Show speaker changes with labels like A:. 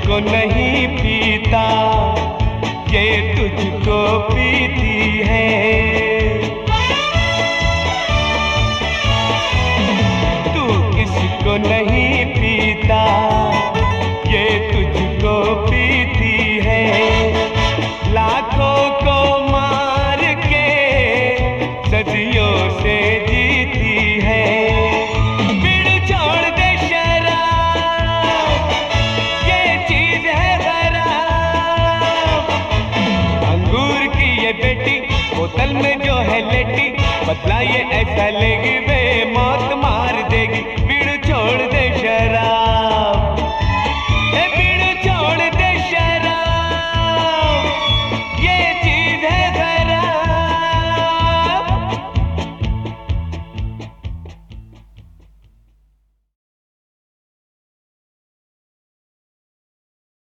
A: किसको नहीं पीता ये तुझको पीती है। तू किसको नहीं पीता ये तुझको पीती है। लाखों को मार के सदियों से जीती है। बीड़ी छोड़ दे शराब ये चीज है खराब। अंगूर की ये बेटी बोतल में जो है लेटी बदला ये ऐसा लेगी